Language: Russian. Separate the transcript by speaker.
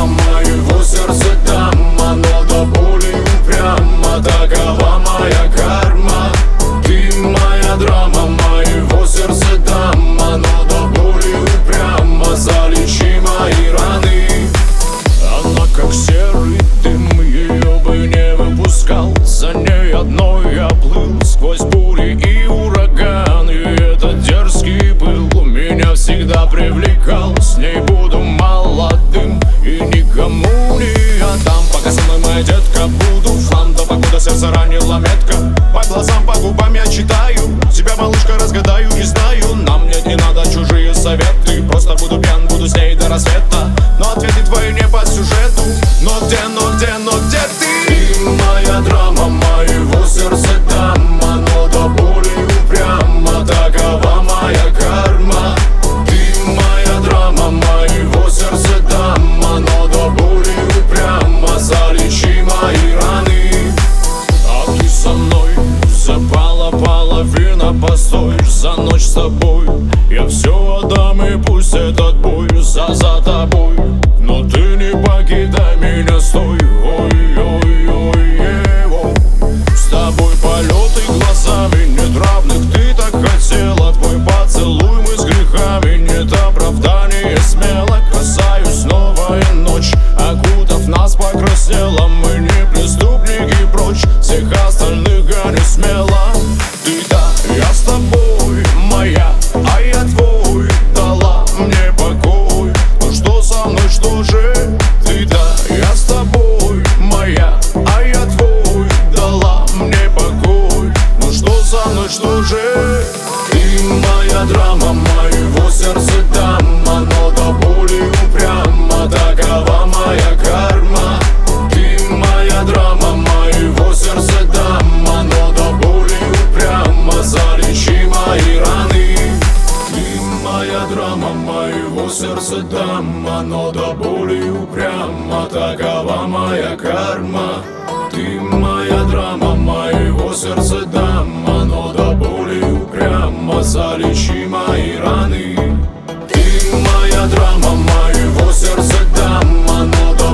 Speaker 1: драма моего сердца там, оно до боли упрямо. Такова моя карма. Ты моя драма моего сердца там, оно до боли упрямо. Залечи мои раны. Она как серый дым, ее бы не выпускал. За ней одной я плыл сквозь бури и ураган. И этот дерзкий пыл меня всегда привлекал. С ней буду молодым и никому не отдам. Пока со мной моя детка, буду флам до покуда сердце ранила метка. По глазам, по губам я читаю, тебя, малышка, разгадаю, не знаю. Нам мне не надо чужие советы, просто буду пьян, буду с ней до рассвета. Но ответы твои не по сюжету. Но где ты? Ты моя драма моего сердца там, оно до боли упрямо. Такова моя карма. Ты моя драма моего сердца там, оно до боли упрямо. Залечи мои раны. А ты со мной запала половина, постой, за ночь с тобой я все отдам, и пусть этот бой за тобой. Но ты не покидай меня, стой. Ой-ой-ой-ой-ой. С тобой полеты глазами нет равных. Ты так хотела, твой поцелуй, мы с грехами. Нет оправдания, смело касаюсь. Новая ночь, окутав нас, покраснела. Мы не преступники, прочь всех остальных гони смело. Ты да, я с тобой, моя, а я твой. Дала мне покой. Ну что со мной, что же? Ты да, я с тобой, моя, а я твой. Дала мне покой. Ну что со мной, что же? Ты моя драма моего сердца там, оно до боли упрямо. Такова моя карма. Ты моя драма моего сердца там, оно до боли упрямо. Залечи мои раны. Ты моя драма моего сердца там, оно до боли упрямо. Такова моя карма. Ты моя драма моего сердца там, оно до боли упрямо. Залечи мои раны. Ты моя драма моего сердца там, оно до